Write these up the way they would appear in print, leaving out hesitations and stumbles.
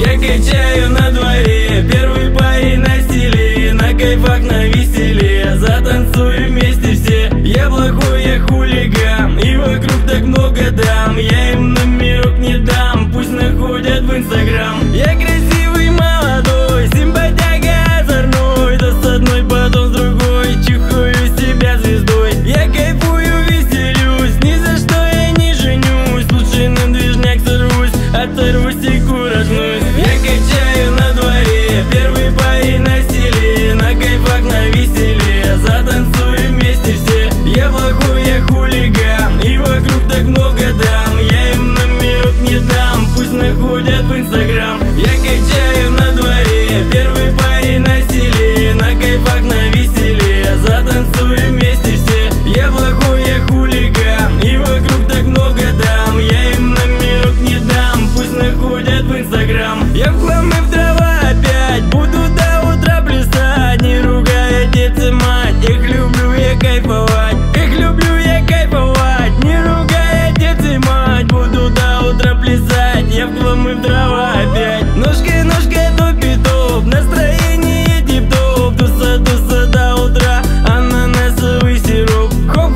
Я качаю на дворе, первый парень на стиле, на кайфах, на веселе, затанцуем вместе все. Я плохой, я хулиган, и вокруг так много дам, я им номерок не дам, пусть находят в Инстаграм. Я красивый, молодой, симпатяга озорной, да с одной, потом с другой, чухаю себя звездой. Я кайфую, веселюсь, ни за что я не женюсь, лучше на движняк сорвусь, оторвусь и куражнусь. Я качаю на дворе, первый парень на стиле, на кайфах, на веселе, затанцуем вместе все. Я плохой, я хулиган, и вокруг так много дам, я им номерок не дам, пусть находят в Инстаграм. Я качаю на дворе, первый парень на стиле, на кайфах, на веселе, затанцуем вместе все. Я плохой, я хулиган, и вокруг так много дам, я им номерок не дам, пусть находят в Инстаграм. Я в хлам и в дрова опять буду до утра плясать, не ругая отец и мать, их люблю я кайфовать, их люблю я кайфовать, не ругая отец и мать, буду до утра плясать. Я в хлам и в дрова опять. Ножкой, ножкой топ-топ, настроение тип-топ, туса-туса до утра, ананасовый сироп.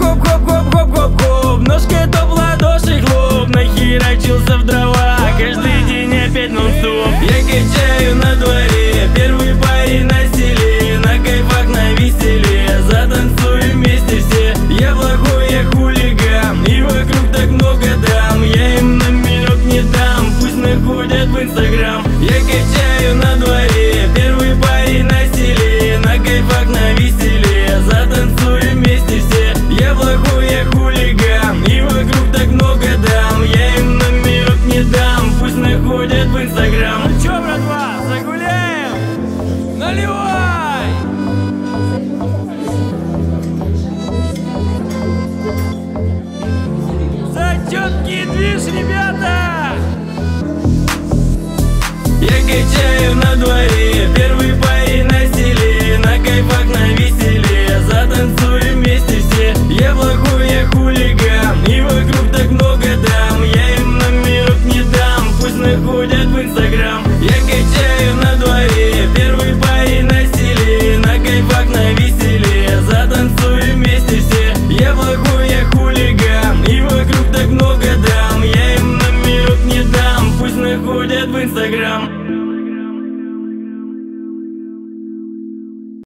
Хоп-хоп-хоп-хоп-хоп-хоп-хоп, ножкой топ, ладоши хлоп, нахерачился в дрова, каждый день опять нон-стоп. Я качаю на дворе, первый парень на стиле, на кайфах, на веселе, затанцуем вместе все. Я плохой, я хулиган, и вокруг так много дам, я им номерок не дам, пусть находят в Инстаграм. Я качаю на дворе, первый парень на стиле, на кайфах, на веселе, затанцуем вместе все. Я плохой, я хулиган, и вокруг так много дам, я им номерок не дам, пусть находят в Инстаграм. Ну чё, братва, загуляем? Наливай! Зачёткий движ, ребята! Я качаю на дворе, первый парень на стиле, на кайфах, на веселе, затанцуем вместе все. Я плохой, я хулиган, и вокруг так много дам, я им номерок не дам, пусть находят в Инстаграм. Я качаю на дворе, первый парень на стиле, на кайфах, на веселе, затанцуем вместе все. Я плохой, я хулиган, и вокруг так много дам, я им номерок не дам, пусть находят в Инстаграм.